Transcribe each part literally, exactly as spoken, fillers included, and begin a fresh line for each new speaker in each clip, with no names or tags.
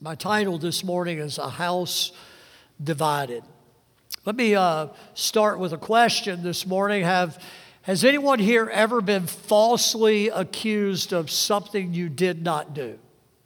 My title this morning is A House Divided. Let me uh, start with a question this morning. Have, has anyone here ever been falsely accused of something you did not do?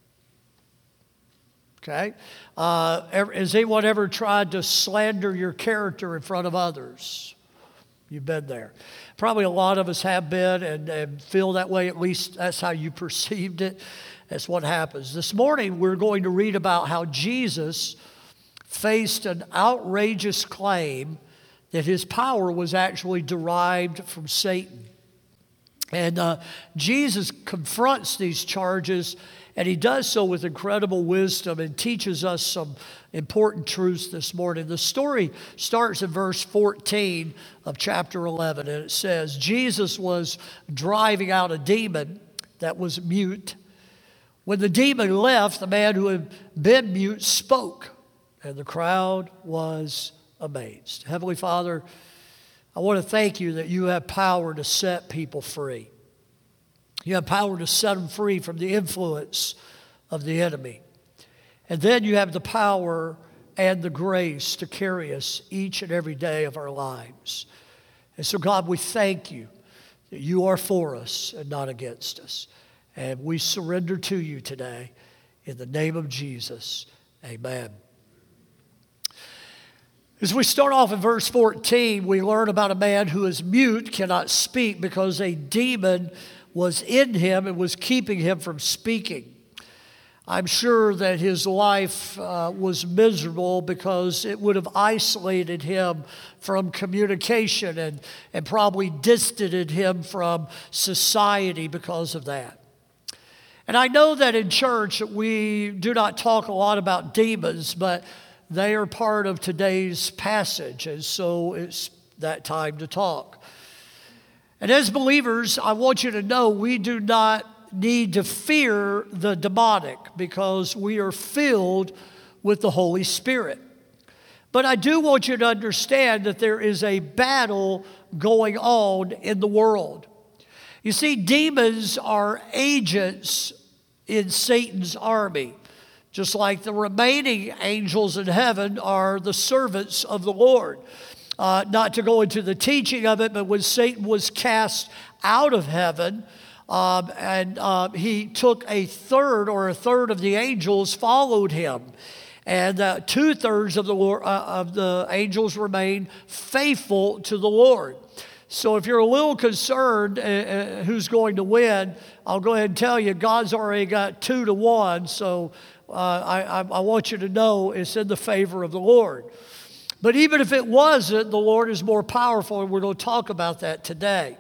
Okay. Uh, ever, has anyone ever tried to slander your character in front of others? You've been there. Probably a lot of us have been and, and feel that way. At least that's how you perceived it. That's what happens. This morning we're going to read about how Jesus faced an outrageous claim that his power was actually derived from Satan. And uh, Jesus confronts these charges, and he does so with incredible wisdom and teaches us some important truths this morning. The story starts in verse fourteen of chapter eleven, and it says, Jesus was driving out a demon that was mute. When the demon left, the man who had been mute spoke, and the crowd was amazed. Heavenly Father, I want to thank you that you have power to set people free. You have power to set them free from the influence of the enemy. And then you have the power and the grace to carry us each and every day of our lives. And so, God, we thank you that you are for us and not against us. And we surrender to you today in the name of Jesus. Amen. As we start off in verse fourteen, we learn about a man who is mute, cannot speak because a demon was in him and was keeping him from speaking. I'm sure that his life uh, was miserable because it would have isolated him from communication and, and probably distanced him from society because of that. And I know that in church we do not talk a lot about demons, but they are part of today's passage, and so it's that time to talk. And as believers, I want you to know we do not need to fear the demonic because we are filled with the Holy Spirit. But I do want you to understand that there is a battle going on in the world. You see, demons are agents in Satan's army, just like the remaining angels in heaven are the servants of the Lord. Uh, not to go into the teaching of it, but when Satan was cast out of heaven, um, and uh, he took a third or a third of the angels followed him. And uh, two-thirds of the, Lord, uh, of the angels remained faithful to the Lord. So if you're a little concerned uh, uh, who's going to win, I'll go ahead and tell you, God's already got two to one. So uh, I, I, I want you to know it's in the favor of the Lord. But even if it wasn't, the Lord is more powerful, and we're going to talk about that today.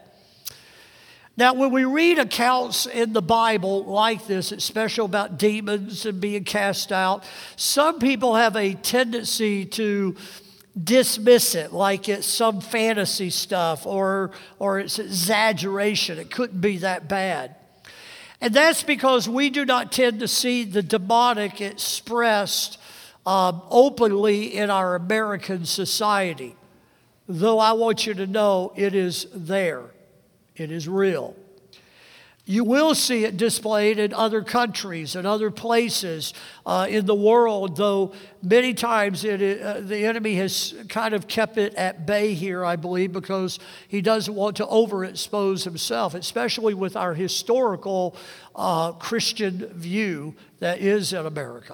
Now, when we read accounts in the Bible like this, especially about demons and being cast out, some people have a tendency to dismiss it like it's some fantasy stuff or, or it's exaggeration. It couldn't be that bad. And that's because we do not tend to see the demonic expressed um, openly in our American society. Though I want you to know it is there. It is real. You will see it displayed in other countries and other places uh, in the world, though many times it, uh, the enemy has kind of kept it at bay here, I believe, because he doesn't want to overexpose himself, especially with our historical uh, Christian view that is in America.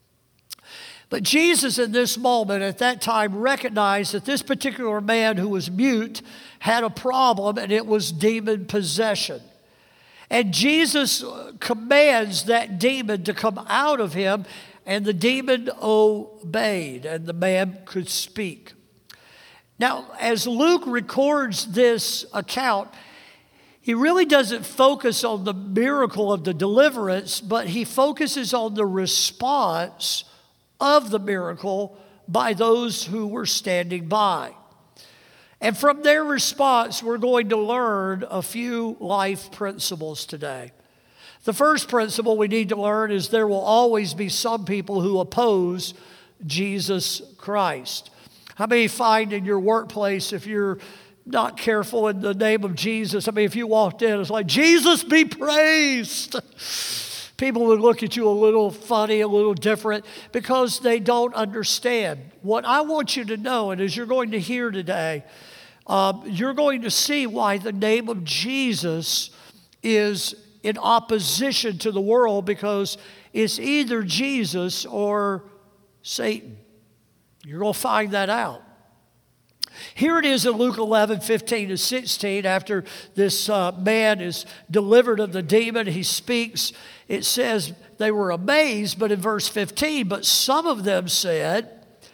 But Jesus in this moment at that time recognized that this particular man who was mute had a problem, and it was demon possession. And Jesus commands that demon to come out of him, and the demon obeyed, and the man could speak. Now, as Luke records this account, he really doesn't focus on the miracle of the deliverance, but he focuses on the response of the miracle by those who were standing by. And from their response, we're going to learn a few life principles today. The first principle we need to learn is there will always be some people who oppose Jesus Christ. How many find in your workplace, if you're not careful in the name of Jesus, I mean, if you walked in, it's like, Jesus be praised. People would look at you a little funny, a little different, because they don't understand. What I want you to know, and as you're going to hear today, um, you're going to see why the name of Jesus is in opposition to the world, because it's either Jesus or Satan. You're going to find that out. Here it is in Luke eleven, fifteen to sixteen. After this uh, man is delivered of the demon, he speaks. It says they were amazed, but in verse fifteen, but some of them said,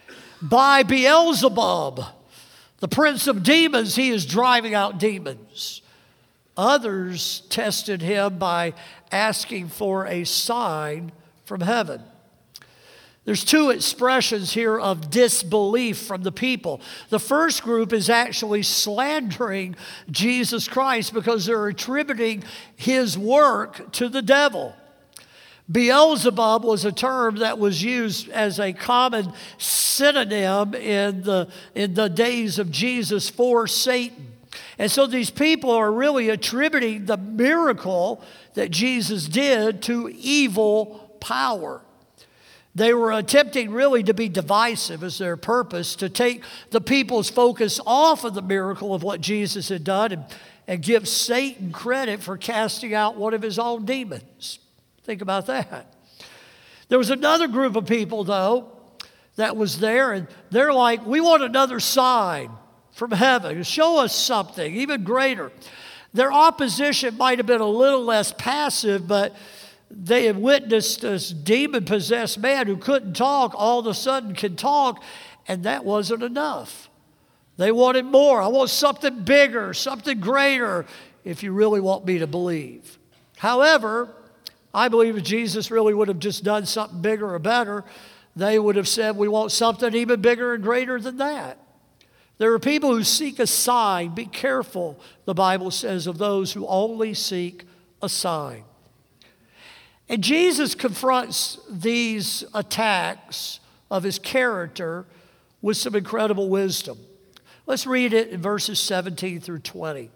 by Beelzebub, the prince of demons, he is driving out demons. Others tested him by asking for a sign from heaven. There's two expressions here of disbelief from the people. The first group is actually slandering Jesus Christ because they're attributing his work to the devil. Beelzebub was a term that was used as a common synonym in the, in the days of Jesus for Satan. And so these people are really attributing the miracle that Jesus did to evil power. They were attempting really to be divisive as their purpose, to take the people's focus off of the miracle of what Jesus had done and, and give Satan credit for casting out one of his own demons. Think about that. There was another group of people, though, that was there, and they're like, we want another sign from heaven. Show us something even greater. Their opposition might have been a little less passive, but they had witnessed this demon-possessed man who couldn't talk, all of a sudden can talk, and that wasn't enough. They wanted more. I want something bigger, something greater, if you really want me to believe. However, I believe if Jesus really would have just done something bigger or better, they would have said, we want something even bigger and greater than that. There are people who seek a sign. Be careful, the Bible says, of those who only seek a sign. And Jesus confronts these attacks of his character with some incredible wisdom. Let's read it in verses seventeen through twenty.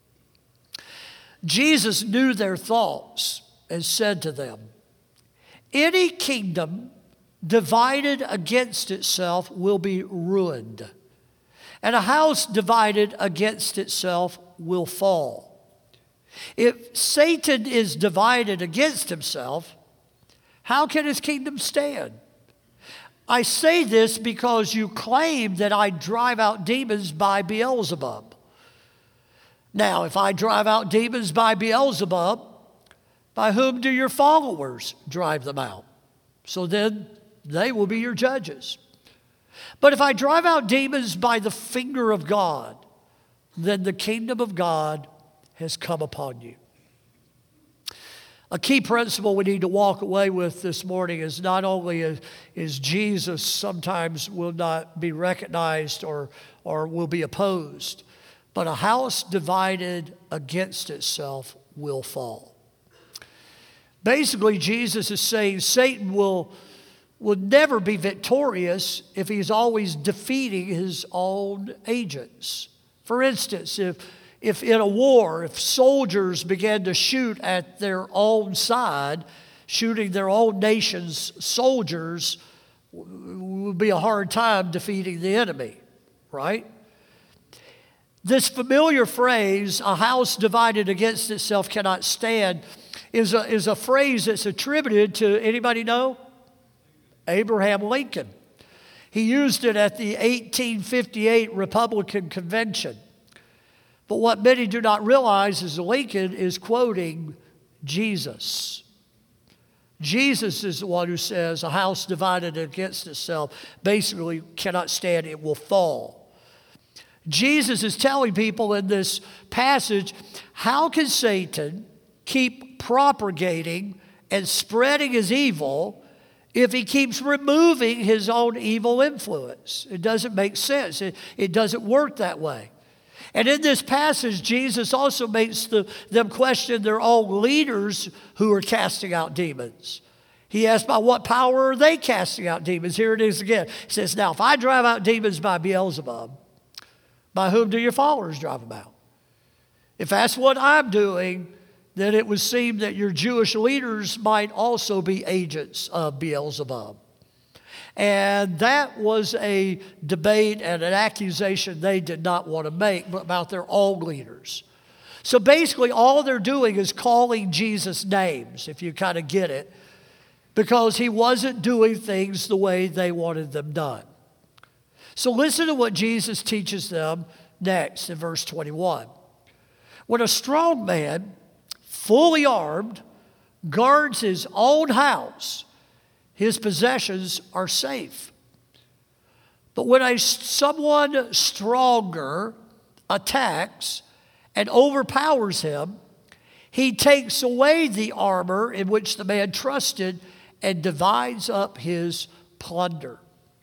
Jesus knew their thoughts and said to them, any kingdom divided against itself will be ruined, and a house divided against itself will fall. If Satan is divided against himself, how can his kingdom stand? I say this because you claim that I drive out demons by Beelzebub. Now, if I drive out demons by Beelzebub, by whom do your followers drive them out? So then they will be your judges. But if I drive out demons by the finger of God, then the kingdom of God has come upon you. A key principle we need to walk away with this morning is not only is, is Jesus sometimes will not be recognized or, or will be opposed, but a house divided against itself will fall. Basically, Jesus is saying Satan will, will never be victorious if he's always defeating his own agents. For instance, if If in a war, if soldiers began to shoot at their own side, shooting their own nation's soldiers, would be a hard time defeating the enemy, right? This familiar phrase, a house divided against itself cannot stand, is a, is a phrase that's attributed to, anybody know? Abraham Lincoln. He used it at the eighteen fifty-eight Republican Convention. But what many do not realize is Lincoln is quoting Jesus. Jesus is the one who says a house divided against itself basically cannot stand, it will fall. Jesus is telling people in this passage, how can Satan keep propagating and spreading his evil if he keeps removing his own evil influence? It doesn't make sense. It, it doesn't work that way. And in this passage, Jesus also makes the, them question their own leaders who are casting out demons. He asks, by what power are they casting out demons? Here it is again. He says, now, if I drive out demons by Beelzebub, by whom do your followers drive them out? If that's what I'm doing, then it would seem that your Jewish leaders might also be agents of Beelzebub. And that was a debate and an accusation they did not want to make about their own leaders. So basically all they're doing is calling Jesus names, if you kind of get it, because he wasn't doing things the way they wanted them done. So listen to what Jesus teaches them next in verse twenty-one. When a strong man, fully armed, guards his own house, his possessions are safe. But when a, someone stronger attacks and overpowers him, he takes away the armor in which the man trusted and divides up his plunder.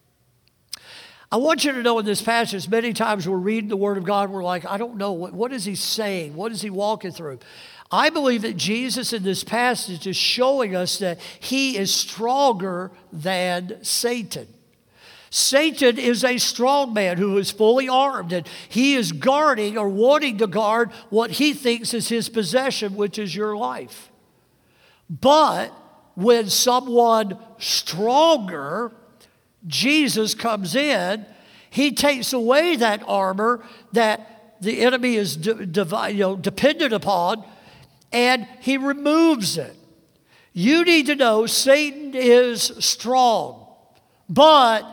I want you to know in this passage, many times we're reading the Word of God, we're like, I don't know, what, what is he saying? What is he walking through? I believe that Jesus in this passage is showing us that he is stronger than Satan. Satan is a strong man who is fully armed, and he is guarding or wanting to guard what he thinks is his possession, which is your life. But when someone stronger, Jesus, comes in, he takes away that armor that the enemy is de- de- you know, dependent upon, and he removes it. You need to know Satan is strong, but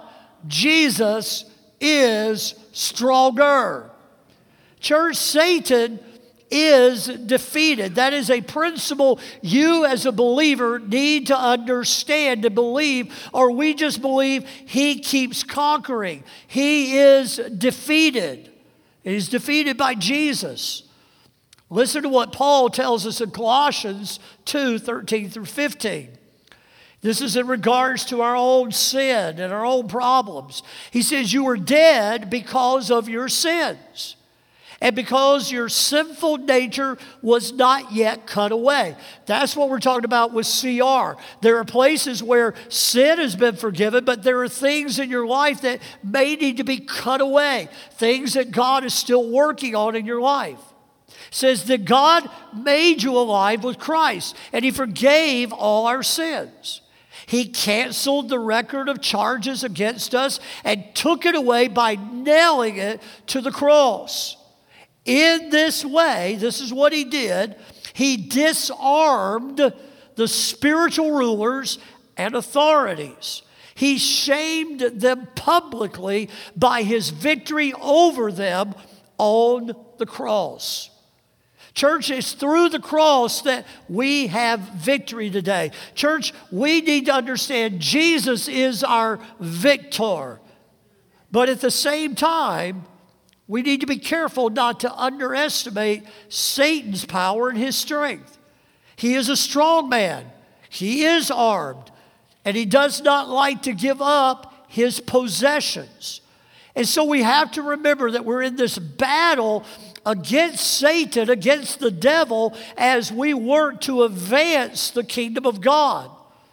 Jesus is stronger. Church, Satan is defeated. That is a principle you as a believer need to understand and believe, or we just believe he keeps conquering. He is defeated. He's defeated by Jesus. Listen to what Paul tells us in Colossians two, thirteen through fifteen. This is in regards to our own sin and our own problems. He says, you were dead because of your sins, and because your sinful nature was not yet cut away. That's what we're talking about with C R. There are places where sin has been forgiven, but there are things in your life that may need to be cut away. Things that God is still working on in your life. It says that God made you alive with Christ, and he forgave all our sins. He canceled the record of charges against us and took it away by nailing it to the cross. In this way, this is what he did, he disarmed the spiritual rulers and authorities. He shamed them publicly by his victory over them on the cross. Church, it's through the cross that we have victory today. Church, we need to understand Jesus is our victor. But at the same time, we need to be careful not to underestimate Satan's power and his strength. He is a strong man. He is armed. And he does not like to give up his possessions. And so we have to remember that we're in this battle against Satan, against the devil, as we work to advance the kingdom of God.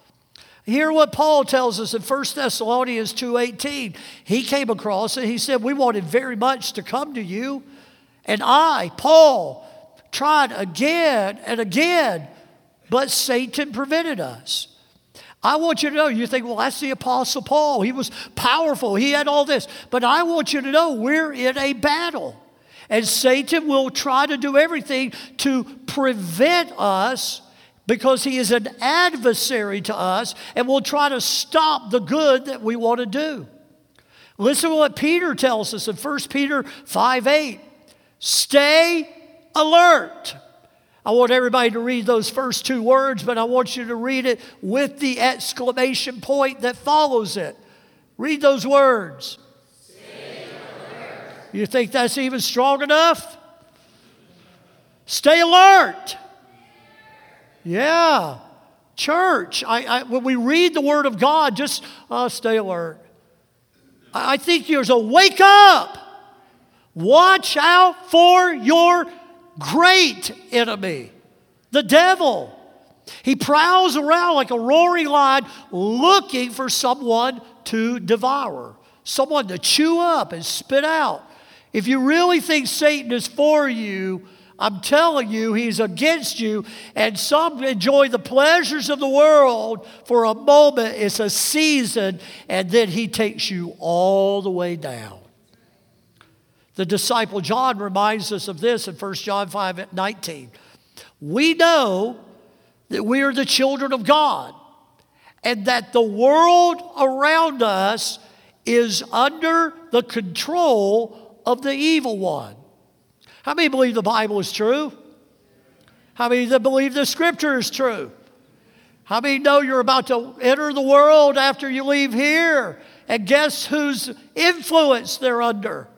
Hear what Paul tells us in First Thessalonians two eighteen. He came across it. He said, we wanted very much to come to you. And I, Paul, tried again and again, but Satan prevented us. I want you to know, you think, well, that's the Apostle Paul. He was powerful. He had all this. But I want you to know we're in a battle. And Satan will try to do everything to prevent us, because he is an adversary to us, and will try to stop the good that we want to do. Listen to what Peter tells us in First Peter five eight. Stay alert. I want everybody to read those first two words, but I want you to read it with the exclamation point that follows it. Read those words. Stay alert. You think that's even strong enough? Stay alert. Yeah. Church, I, I, when we read the Word of God, just uh, stay alert. I, I think there's a wake up. Watch out for your great enemy, the devil. He prowls around like a roaring lion looking for someone to devour, someone to chew up and spit out. If you really think Satan is for you, I'm telling you, he's against you. And some enjoy the pleasures of the world for a moment. It's a season, and then he takes you all the way down. The disciple John reminds us of this in First John five nineteen. We know that we are the children of God, and that the world around us is under the control of the evil one. How many believe the Bible is true? How many that believe the Scripture is true? How many know you're about to enter the world after you leave here? And guess whose influence they're under?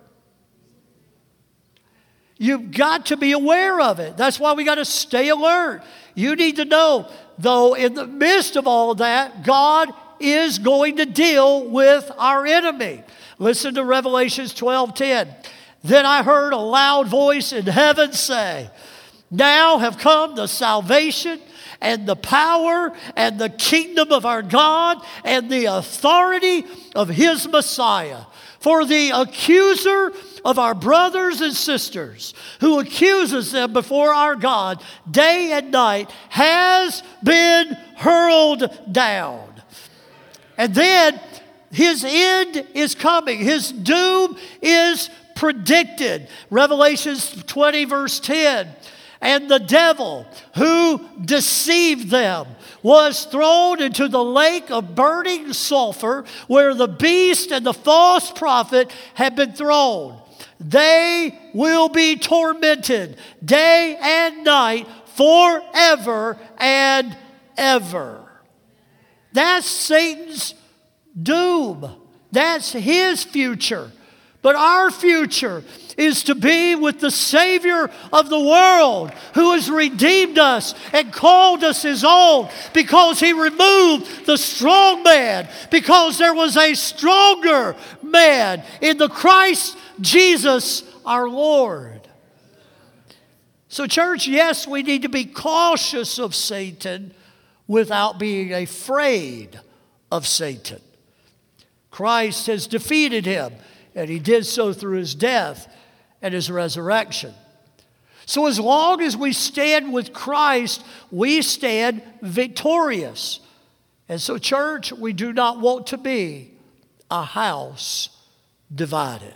You've got to be aware of it. That's why we got to stay alert. You need to know, though, in the midst of all of that, God is going to deal with our enemy. Listen to Revelations twelve ten. Then I heard a loud voice in heaven say, now have come the salvation and the power and the kingdom of our God and the authority of his Messiah. For the accuser of our brothers and sisters, who accuses them before our God day and night, has been hurled down. And then his end is coming. His doom is predicted. Revelations twenty verse ten. And the devil who deceived them was thrown into the lake of burning sulfur, where the beast and the false prophet have been thrown. They will be tormented day and night forever and ever. That's Satan's doom. That's his future. But our future is to be with the Savior of the world, who has redeemed us and called us his own, because he removed the strong man, because there was a stronger man in the Christ Jesus our Lord. So church, yes, we need to be cautious of Satan without being afraid of Satan. Christ has defeated him, and he did so through his death and his resurrection. So as long as we stand with Christ, we stand victorious. And so, church, we do not want to be a house divided.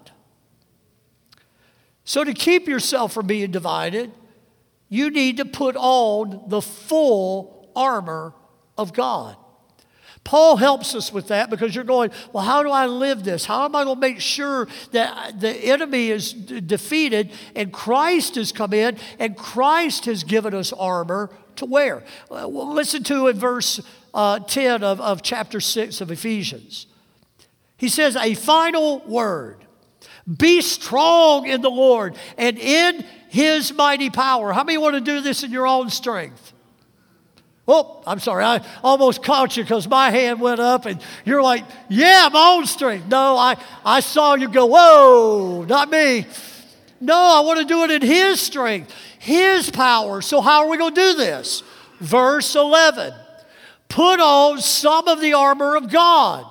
So to keep yourself from being divided, you need to put on the full armor of God. Paul helps us with that, because you're going, well, how do I live this? How am I going to make sure that the enemy is d- defeated and Christ has come in and Christ has given us armor to wear? Uh, well, listen to in verse uh, ten of, of chapter six of Ephesians. He says, a final word. Be strong in the Lord and in his mighty power. How many want to do this in your own strength? Oh, I'm sorry, I almost caught you because my hand went up and you're like, yeah, my own strength. No, I, I saw you go, whoa, not me. No, I want to do it in his strength, his power. So how are we going to do this? Verse eleven, put on some of the armor of God.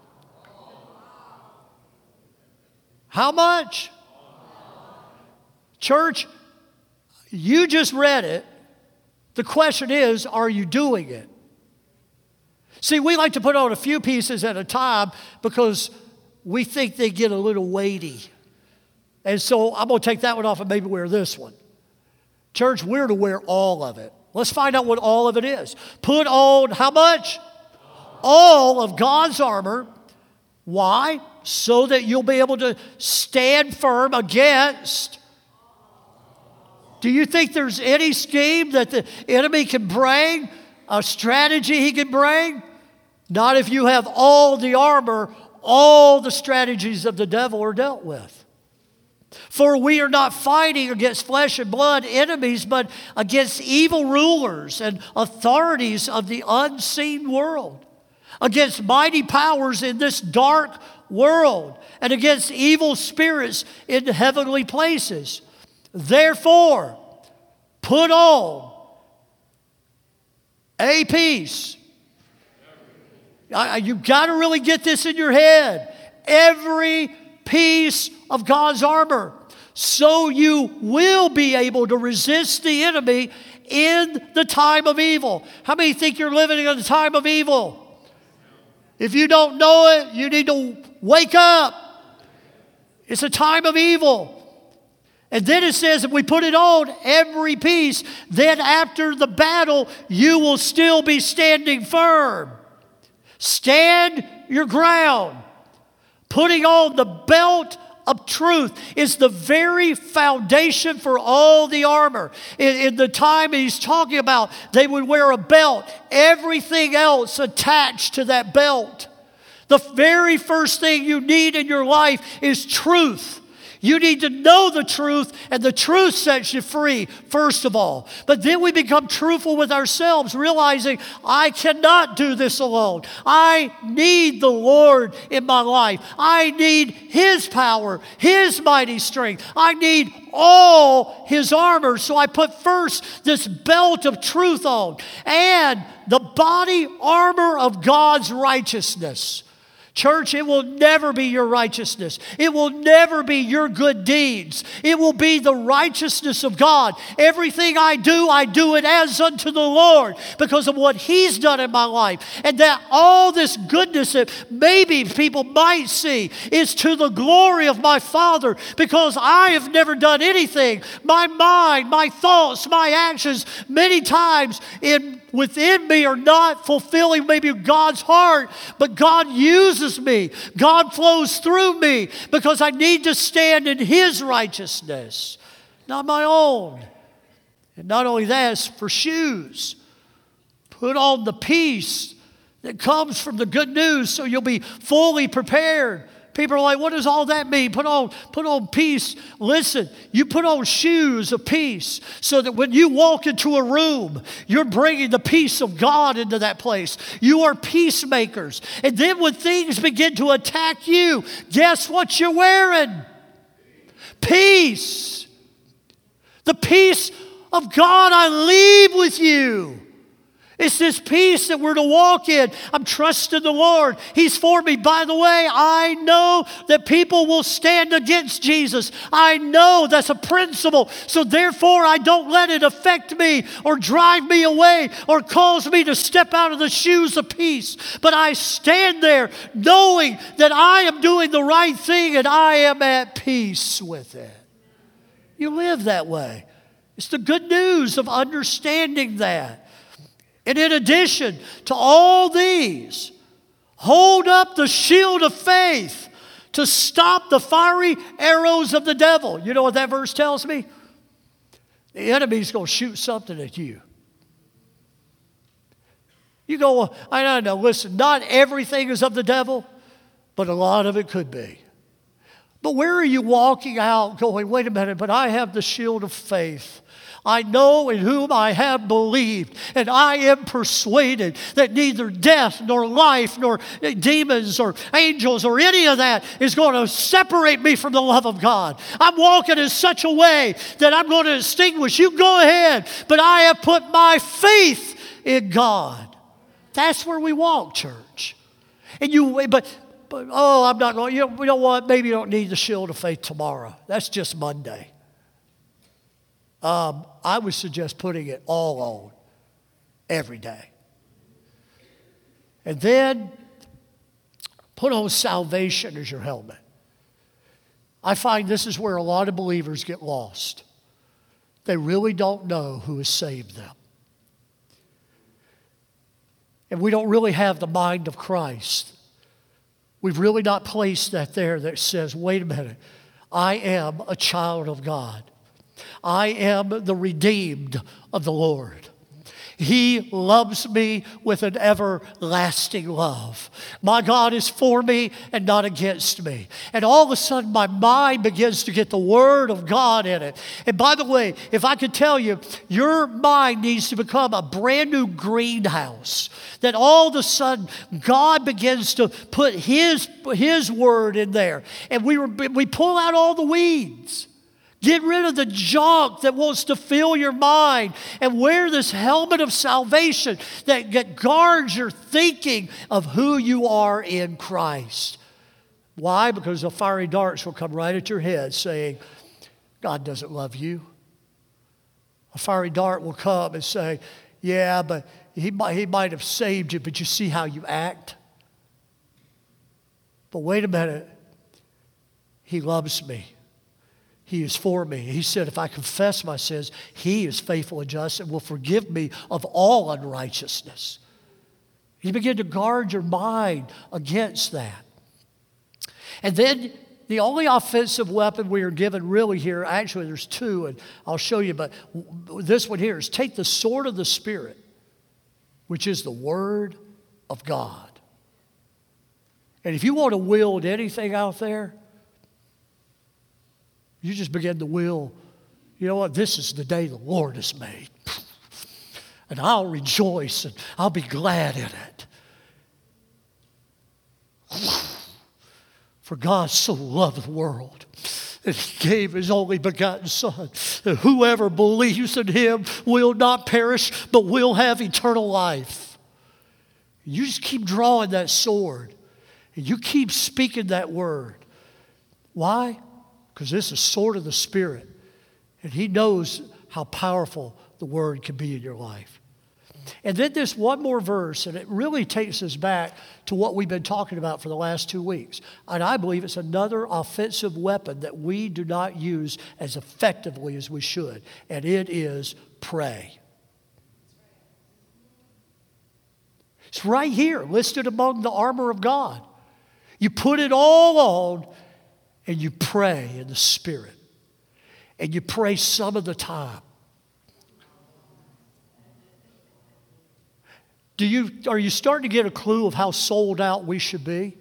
How much? Church, you just read it. The question is, are you doing it? See, we like to put on a few pieces at a time because we think they get a little weighty. And so I'm going to take that one off and maybe wear this one. Church, we're to wear all of it. Let's find out what all of it is. Put on how much? All of God's armor. Why? So that you'll be able to stand firm against. Do you think there's any scheme that the enemy can bring, a strategy he can bring? Not if you have all the armor, all the strategies of the devil are dealt with. For we are not fighting against flesh and blood enemies, but against evil rulers and authorities of the unseen world, against mighty powers in this dark world, and against evil spirits in heavenly places. Therefore, put on a piece. You've got to really get this in your head. Every piece of God's armor, so you will be able to resist the enemy in the time of evil. How many think you're living in a time of evil? If you don't know it, you need to wake up. It's a time of evil. And then it says, if we put it on, every piece, then after the battle, you will still be standing firm. Stand your ground. Putting on the belt of truth is the very foundation for all the armor. In, in the time he's talking about, they would wear a belt, everything else attached to that belt. The very first thing you need in your life is truth. You need to know the truth, and the truth sets you free, first of all. But then we become truthful with ourselves, realizing I cannot do this alone. I need the Lord in my life. I need His power, His mighty strength. I need all His armor. So I put first this belt of truth on, and the body armor of God's righteousness. Church, it will never be your righteousness. It will never be your good deeds. It will be the righteousness of God. Everything I do, I do it as unto the Lord because of what He's done in my life. And that all this goodness that maybe people might see is to the glory of my Father, because I have never done anything. My mind, my thoughts, my actions, many times in within me are not fulfilling maybe God's heart, but God uses me. God flows through me because I need to stand in His righteousness, not my own. And not only that, it's for shoes. Put on the peace that comes from the good news so you'll be fully prepared. People are like, what does all that mean? Put on, put on peace. Listen, you put on shoes of peace so that when you walk into a room, you're bringing the peace of God into that place. You are peacemakers. And then when things begin to attack you, guess what you're wearing? Peace. The peace of God I leave with you. It's this peace that we're to walk in. I'm trusting the Lord. He's for me. By the way, I know that people will stand against Jesus. I know that's a principle. So therefore, I don't let it affect me or drive me away or cause me to step out of the shoes of peace. But I stand there knowing that I am doing the right thing and I am at peace with it. You live that way. It's the good news of understanding that. And in addition to all these, hold up the shield of faith to stop the fiery arrows of the devil. You know what that verse tells me? The enemy's going to shoot something at you. You go, I don't know, listen, not everything is of the devil, but a lot of it could be. But where are you walking out going, wait a minute, but I have the shield of faith. I know in whom I have believed, and I am persuaded that neither death nor life nor demons or angels or any of that is going to separate me from the love of God. I'm walking in such a way that I'm going to distinguish. You go ahead, but I have put my faith in God. That's where we walk, church. And you, but, but oh, I'm not going. You know, you know what? Maybe you don't need the shield of faith tomorrow. That's just Monday. Um, I would suggest putting it all on every day. And then put on salvation as your helmet. I find this is where a lot of believers get lost. They really don't know who has saved them. And we don't really have the mind of Christ. We've really not placed that there that says, wait a minute, I am a child of God. I am the redeemed of the Lord. He loves me with an everlasting love. My God is for me and not against me. And all of a sudden, my mind begins to get the Word of God in it. And by the way, if I could tell you, your mind needs to become a brand new greenhouse. That all of a sudden, God begins to put His, His Word in there. And we, we pull out all the weeds. Get rid of the junk that wants to fill your mind and wear this helmet of salvation that, that guards your thinking of who you are in Christ. Why? Because the fiery darts will come right at your head saying, God doesn't love you. A fiery dart will come and say, yeah, but he might, he might have saved you, but you see how you act? But wait a minute. He loves me. He is for me. He said, if I confess my sins, He is faithful and just and will forgive me of all unrighteousness. You begin to guard your mind against that. And then the only offensive weapon we are given really here, actually there's two, and I'll show you, but this one here is take the sword of the Spirit, which is the Word of God. And if you want to wield anything out there, you just begin to will, you know what, this is the day the Lord has made. And I'll rejoice and I'll be glad in it. For God so loved the world that He gave His only begotten Son, that whoever believes in Him will not perish, but will have eternal life. You just keep drawing that sword, and you keep speaking that word. Why? Because this is the sword of the Spirit, and He knows how powerful the word can be in your life. And then this one more verse, and it really takes us back to what we've been talking about for the last two weeks. And I believe it's another offensive weapon that we do not use as effectively as we should, and it is pray. It's right here, listed among the armor of God. You put it all on, and you pray in the Spirit. And you pray some of the time. Do you, are you starting to get a clue of how sold out we should be?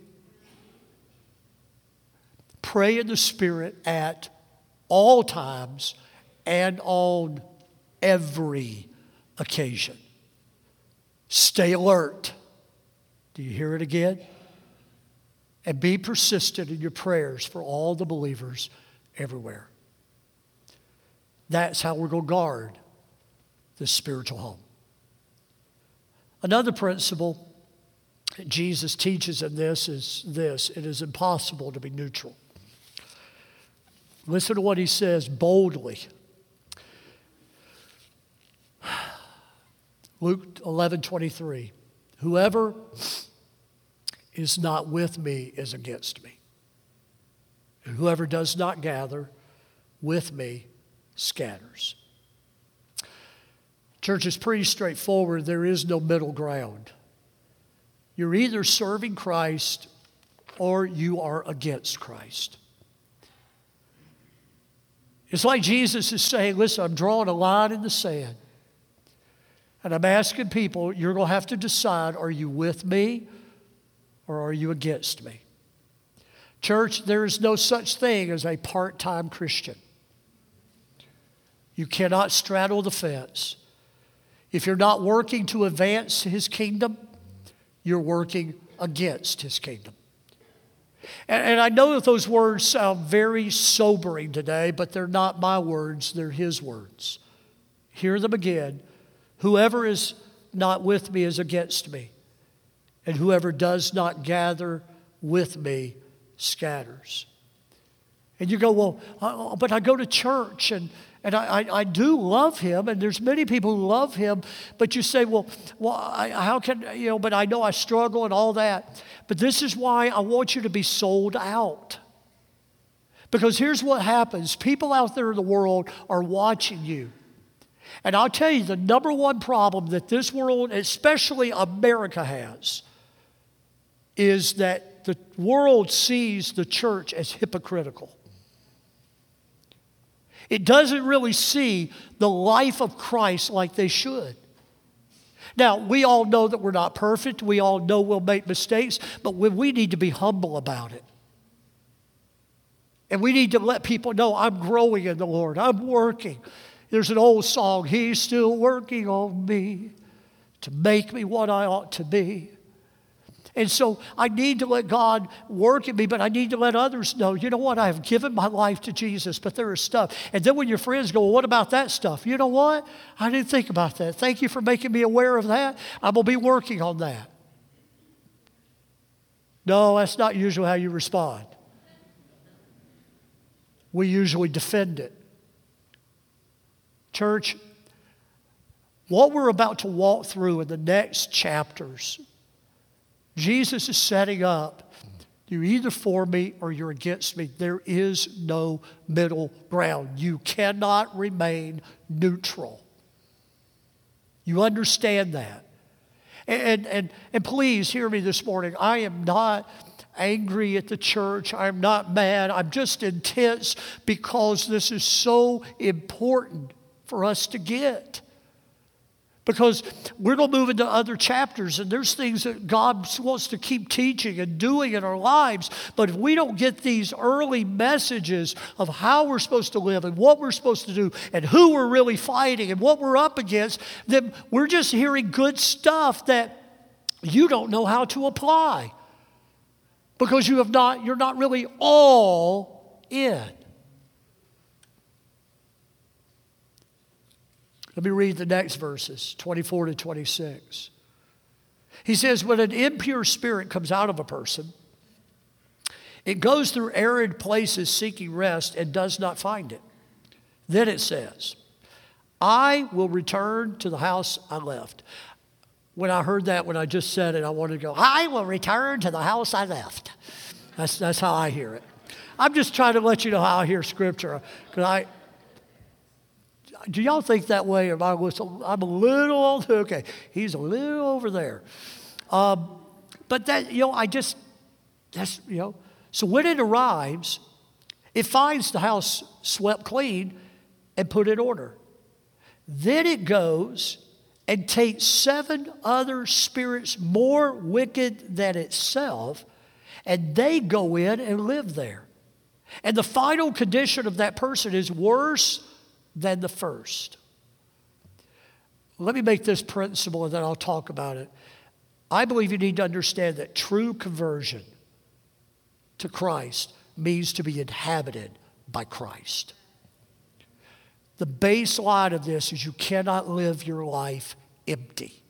Pray in the Spirit at all times and on every occasion. Stay alert. Do you hear it again? And be persistent in your prayers for all the believers everywhere. That's how we're going to guard this spiritual home. Another principle that Jesus teaches in this is this: it is impossible to be neutral. Listen to what He says boldly. Luke eleven twenty-three. Whoever is not with me is against me. And whoever does not gather with me scatters. Church, is pretty straightforward. There is no middle ground. You're either serving Christ or you are against Christ. It's like Jesus is saying, listen, I'm drawing a line in the sand. And I'm asking people, you're going to have to decide, are you with me or are you against me? Church, there is no such thing as a part-time Christian. You cannot straddle the fence. If you're not working to advance His kingdom, you're working against His kingdom. And, and I know that those words sound very sobering today, but they're not my words, they're His words. Hear them again. Whoever is not with me is against me, and whoever does not gather with me scatters. And you go, well, uh, but I go to church and And I, I, I do love Him, and there's many people who love Him, but you say, well, well I, how can, you know, but I know I struggle and all that. But this is why I want you to be sold out. Because here's what happens. People out there in the world are watching you. And I'll tell you, the number one problem that this world, especially America, has is that the world sees the church as hypocritical. It doesn't really see the life of Christ like they should. Now, we all know that we're not perfect. We all know we'll make mistakes, but we need to be humble about it. And we need to let people know, I'm growing in the Lord. I'm working. There's an old song, He's still working on me to make me what I ought to be. And so I need to let God work in me, but I need to let others know, you know what, I have given my life to Jesus, but there is stuff. And then when your friends go, well, what about that stuff? You know what? I didn't think about that. Thank you for making me aware of that. I'm going to be working on that. No, that's not usually how you respond. We usually defend it. Church, what we're about to walk through in the next chapters, Jesus is setting up, you're either for me or you're against me. There is no middle ground. You cannot remain neutral. You understand that. And, and, and please hear me this morning. I am not angry at the church. I'm not mad. I'm just intense because this is so important for us to get. Because we're going to move into other chapters, and there's things that God wants to keep teaching and doing in our lives. But if we don't get these early messages of how we're supposed to live and what we're supposed to do and who we're really fighting and what we're up against, then we're just hearing good stuff that you don't know how to apply. Because you have not, you're not really all in. Let me read the next verses, twenty-four to twenty-six. He says, when an impure spirit comes out of a person, it goes through arid places seeking rest and does not find it. Then it says, I will return to the house I left. When I heard that, when I just said it, I wanted to go, I will return to the house I left. That's, that's how I hear it. I'm just trying to let you know how I hear Scripture. Because I... Do y'all think that way? Am I, I'm a little, okay, he's a little over there. Um, but that, you know, I just, that's, you know. So when it arrives, it finds the house swept clean and put in order. Then it goes and takes seven other spirits more wicked than itself, and they go in and live there. And the final condition of that person is worse than the first. Let me make this principle and then I'll talk about it. I believe you need to understand that true conversion to Christ means to be inhabited by Christ. The baseline of this is you cannot live your life empty.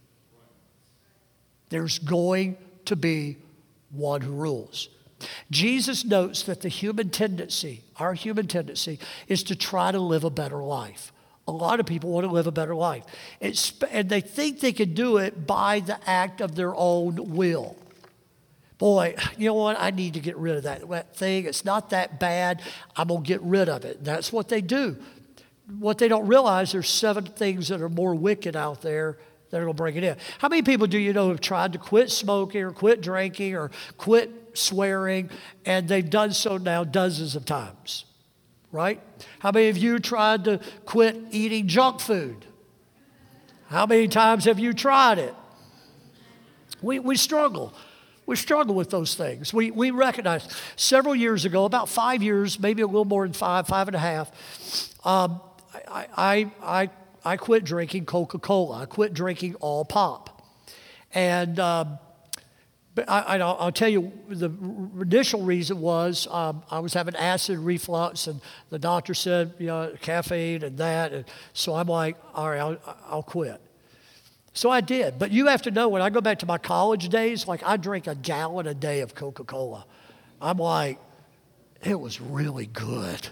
There's going to be one who rules. Jesus notes that the human tendency, our human tendency, is to try to live a better life. A lot of people want to live a better life. It's, and they think they can do it by the act of their own will. Boy, you know what? I need to get rid of that thing. It's not that bad. I'm going to get rid of it. That's what they do. What they don't realize, there's seven things that are more wicked out there that are going to bring it in. How many people do you know have tried to quit smoking or quit drinking or quit swearing, and they've done so now dozens of times, right? How many of you tried to quit eating junk food? How many times have you tried it? We, we struggle. We struggle with those things. We, we recognize several years ago, about five years, maybe a little more than five, five and a half, um, I, I, I, I quit drinking Coca-Cola. I quit drinking all pop. And um, But I, I, I'll tell you, the initial reason was um, I was having acid reflux, and the doctor said, you know, caffeine and that. And so I'm like, all right, I'll, I'll quit. So I did. But you have to know, when I go back to my college days, like I drink a gallon a day of Coca-Cola. I'm like, it was really good.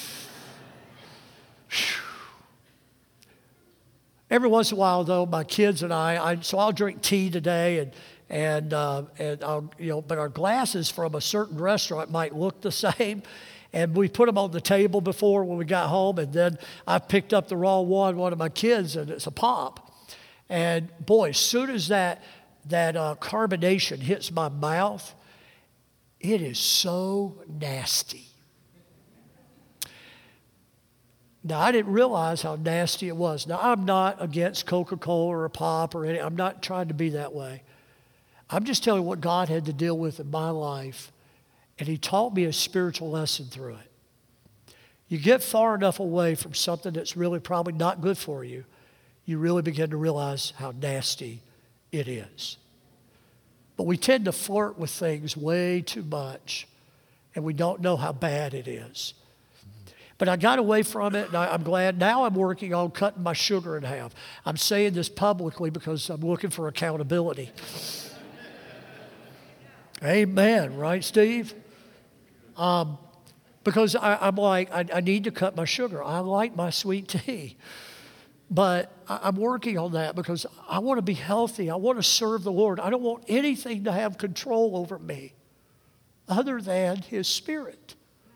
Every once in a while, though, my kids and I, I so I'll drink tea today, and And, uh, and I'll, you know, but our glasses from a certain restaurant might look the same. And we put them on the table before when we got home. And then I picked up the wrong one, one of my kids, and it's a pop. And boy, as soon as that, that uh, carbonation hits my mouth, it is so nasty. Now, I didn't realize how nasty it was. Now, I'm not against Coca-Cola or pop or anything. I'm not trying to be that way. I'm just telling you what God had to deal with in my life, and He taught me a spiritual lesson through it. You get far enough away from something that's really probably not good for you, you really begin to realize how nasty it is. But we tend to flirt with things way too much, and we don't know how bad it is. But I got away from it, and I, I'm glad. Now I'm working on cutting my sugar in half. I'm saying this publicly because I'm looking for accountability. Amen, right, Steve? Um, because I, I'm like, I, I need to cut my sugar. I like my sweet tea. But I'm working on that because I want to be healthy. I want to serve the Lord. I don't want anything to have control over me other than His Spirit.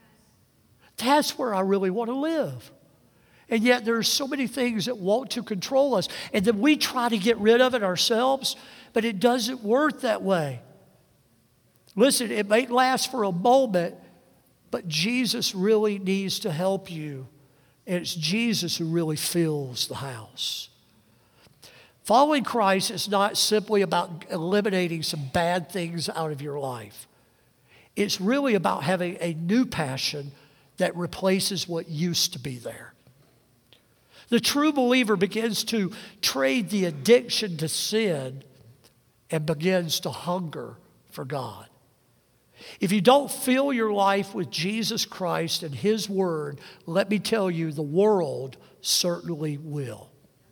That's where I really want to live. And yet there's so many things that want to control us. And then we try to get rid of it ourselves, but it doesn't work that way. Listen, it may last for a moment, but Jesus really needs to help you. And it's Jesus who really fills the house. Following Christ is not simply about eliminating some bad things out of your life. It's really about having a new passion that replaces what used to be there. The true believer begins to trade the addiction to sin and begins to hunger for God. If you don't fill your life with Jesus Christ and His Word, let me tell you, the world certainly will.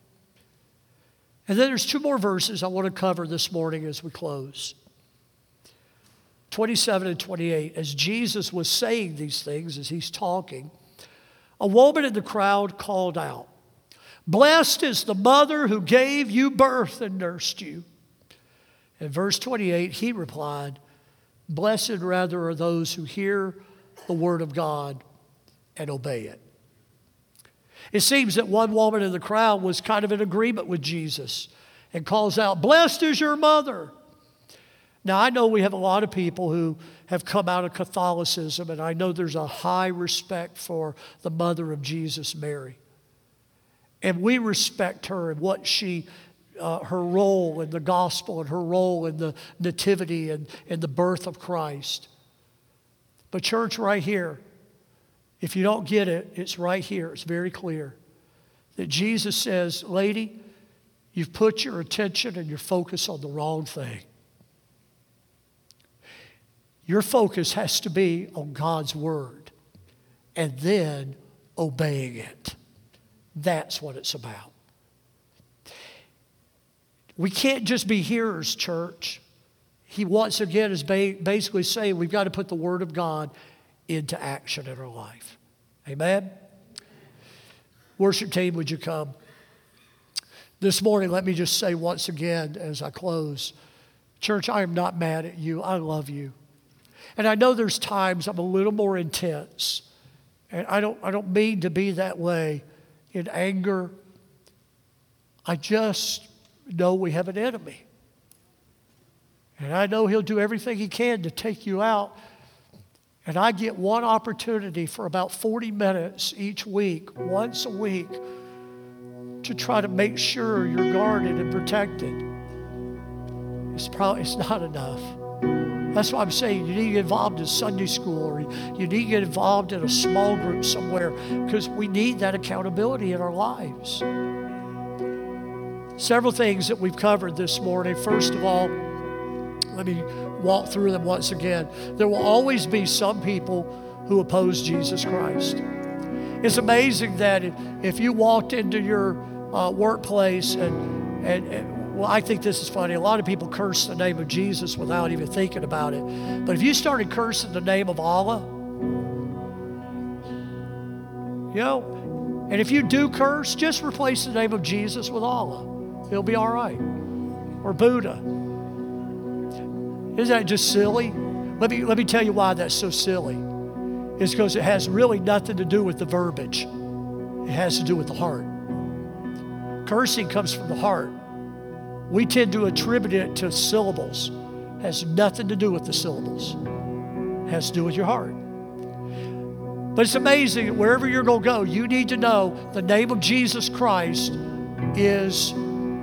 And then there's two more verses I want to cover this morning as we close. twenty-seven and twenty-eight, as Jesus was saying these things, as He's talking, a woman in the crowd called out, "Blessed is the mother who gave you birth and nursed you." In verse twenty-eight, He replied, "Blessed rather are those who hear the word of God and obey it." It seems that one woman in the crowd was kind of in agreement with Jesus and calls out, "Blessed is your mother." Now, I know we have a lot of people who have come out of Catholicism, and I know there's a high respect for the mother of Jesus, Mary. And we respect her and what she, uh, her role in the gospel and her role in the nativity and, and the birth of Christ. But church, right here, if you don't get it, it's right here. It's very clear that Jesus says, "Lady, you've put your attention and your focus on the wrong thing. Your focus has to be on God's Word and then obeying it. That's what it's about." We can't just be hearers, church. He once again is basically saying we've got to put the Word of God into action in our life. Amen? Worship team, would you come? This morning, let me just say once again as I close, church, I am not mad at you. I love you. And I know there's times I'm a little more intense. And I don't, I don't mean to be that way in anger. I just know we have an enemy. And I know he'll do everything he can to take you out. And I get one opportunity for about forty minutes each week, once a week, to try to make sure you're guarded and protected. It's probably, it's not enough. That's why I'm saying you need to get involved in Sunday school, or you need to get involved in a small group somewhere, because we need that accountability in our lives. Several things that we've covered this morning. First of all, let me walk through them once again. There will always be some people who oppose Jesus Christ. It's amazing that if you walked into your uh, workplace and, and, and, well, I think this is funny. A lot of people curse the name of Jesus without even thinking about it. But if you started cursing the name of Allah, you know, and if you do curse, just replace the name of Jesus with Allah. It'll be all right. Or Buddha. Isn't that just silly? Let me, let me tell you why that's so silly. It's because it has really nothing to do with the verbiage. It has to do with the heart. Cursing comes from the heart. We tend to attribute it to syllables. It has nothing to do with the syllables. It has to do with your heart. But it's amazing that wherever you're going to go, you need to know the name of Jesus Christ is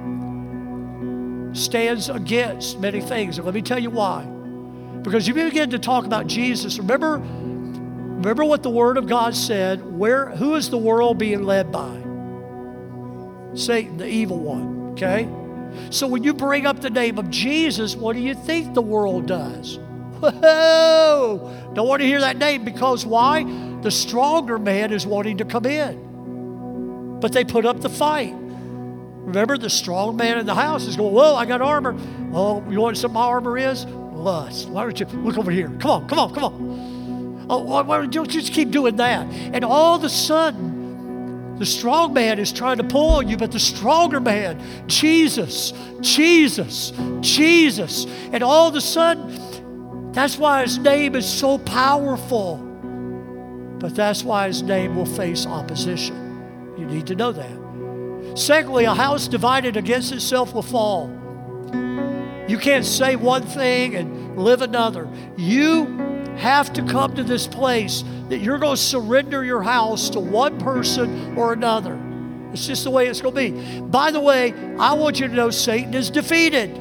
stands against many things. And let me tell you why. Because if you begin to talk about Jesus, remember, remember what the Word of God said. Where, who is the world being led by? Satan, the evil one. Okay? So when you bring up the name of Jesus, what do you think the world does? Whoa! Don't want to hear that name, because why? The stronger man is wanting to come in. But they put up the fight. Remember, the strong man in the house is going, whoa, I got armor. Oh, you want some armor is? Lust. Why don't you look over here? Come on, come on, come on. Oh, why don't you just keep doing that? And all of a sudden, The strong man is trying to pull on you, but the stronger man, Jesus, Jesus, Jesus. And all of a sudden, that's why his name is so powerful. But that's why his name will face opposition. You need to know that. Secondly, a house divided against itself will fall. You can't say one thing and live another. You have to come to this place that you're going to surrender your house to one person or another. It's just the way it's going to be. By the way, I want you to know Satan is defeated.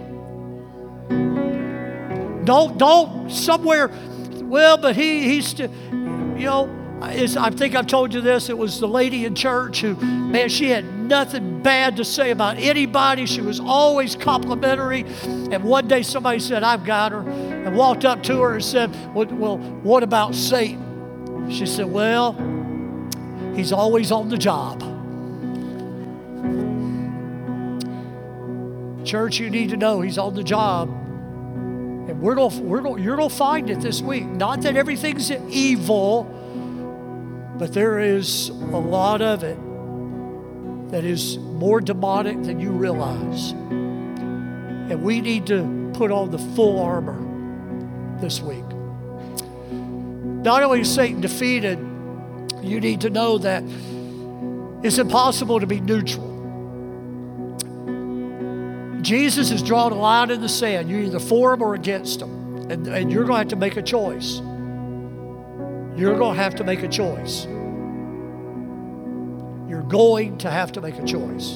Don't, don't somewhere, well, but he, he's, still, you know, it's, I think I've told you this. It was the lady in church who, man, she had nothing bad to say about anybody. She was always complimentary. And one day somebody said, I've got her, and walked up to her and said, well, well what about Satan? She said, well, he's always on the job. Church, you need to know he's on the job. And we're gonna, we're gonna, you're going to find it this week. Not that everything's evil, but there is a lot of it that is more demonic than you realize. And we need to put on the full armor this week. Not only is Satan defeated, you need to know that it's impossible to be neutral. Jesus has drawn a line in the sand. You're either for him or against him. And, and you're going to have to make a choice. You're going to have to make a choice. You're going to have to make a choice.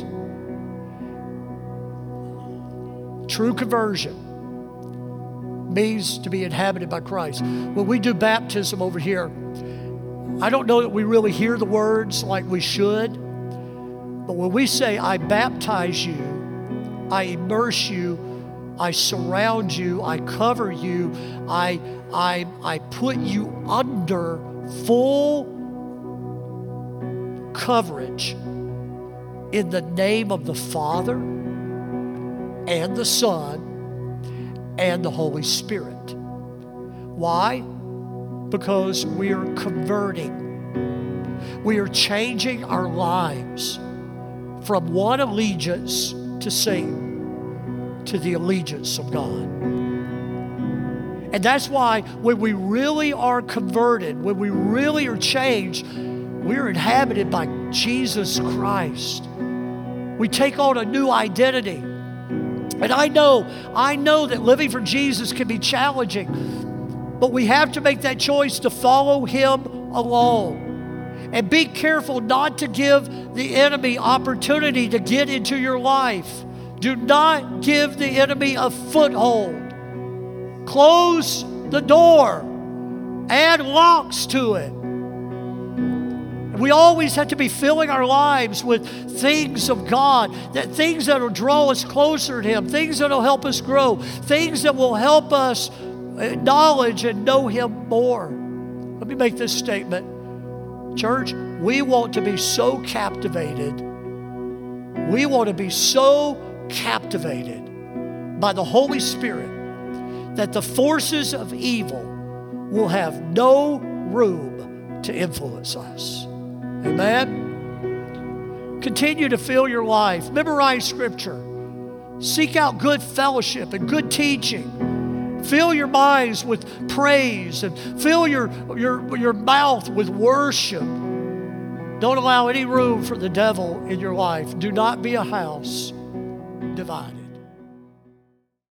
True conversion means to be inhabited by Christ. When we do baptism over here, I don't know that we really hear the words like we should, but when we say, I baptize you, I immerse you, I surround you, I cover you, I, I, I put you under full coverage in the name of the Father and the Son and the Holy Spirit. Why? Because we are converting. We are changing our lives from one allegiance to Satan to the allegiance of God. And that's why when we really are converted, when we really are changed, we're inhabited by Jesus Christ. We take on a new identity. And I know, I know that living for Jesus can be challenging, but we have to make that choice to follow him alone. And be careful not to give the enemy opportunity to get into your life. Do not give the enemy a foothold. Close the door. Add locks to it. We always have to be filling our lives with things of God, that things that will draw us closer to him, things that will help us grow, things that will help us acknowledge and know him more. Let me make this statement. Church, we want to be so captivated. We want to be so captivated by the Holy Spirit that the forces of evil will have no room to influence us. Amen? Continue to fill your life. Memorize Scripture. Seek out good fellowship and good teaching. Fill your minds with praise and fill your, your, your mouth with worship. Don't allow any room for the devil in your life. Do not be a house divided.